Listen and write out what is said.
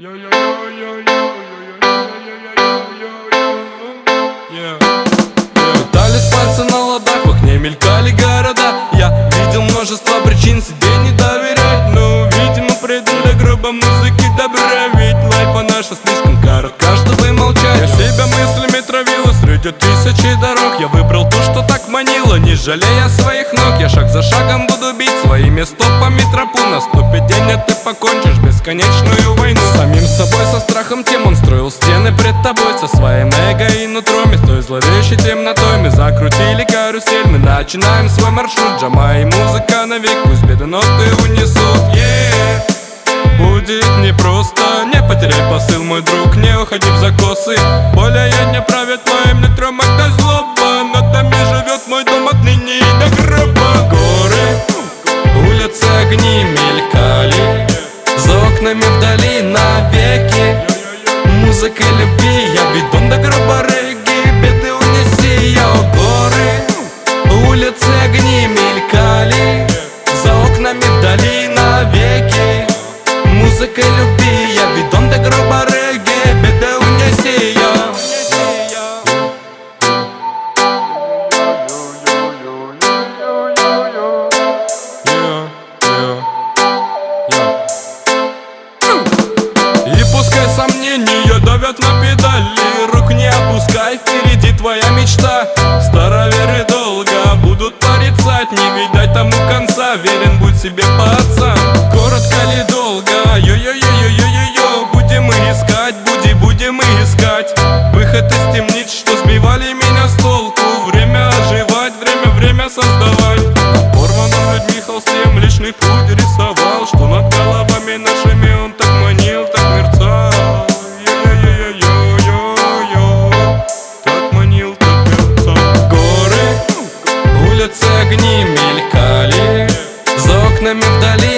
Пытались пальцы на ладах, в окне мелькали города. Я видел множество причин себе не доверять, но, видимо, придумали грубо музыки добра. Ведь лайфа наша слишком коротка, чтобы молчать. Я себя мыслями травила среди тысячи дорог. Я выбрал то, что так манило, не жалея своих ног. Я шаг за шагом буду бить своими стопами тропу. Наступит день, и ты покончишь бесконечную войну с самим собой, со страхом тем он строил стены пред тобой. Со своим эго и нутром, и с той зловещей темнотой мы закрутили карусель. Мы начинаем свой маршрут, джама и музыка навек, пусть беды ноты унесут. Будет непросто, не потеряй посыл, мой друг, не уходи в закосы. Более не правит моим нутром, это злоба. Над нами живет мой дом отныне и до гроба. Горы, улицы, огни мелькали за окнами вдали навеки. Музыка любви, я бидон до гроба регги, беды унеси. Горы, улицы, огни мелькали за окнами вдали навеки. Музыка любви, я бидон до гроба регги, беды унеси. И пускай сомнения давят на педали, рук не опускай, впереди твоя мечта. Староверы долго будут порицать, не видать тому конца, верен будь себе пацан. Коротко ли долго, йо-йо-йо-йо-йо-йо, будем мы искать, будем мы искать выход из темниц, что сбивали меня с толку. Время оживать, время создавать. На порванном людьми холсте личный путь рисовал, что над головами нашими он так манил, так мерцал. Йо-йо-йо-йо-йо, так манил, так мерцал. Горы, улицы, огни мелькали за окнами вдали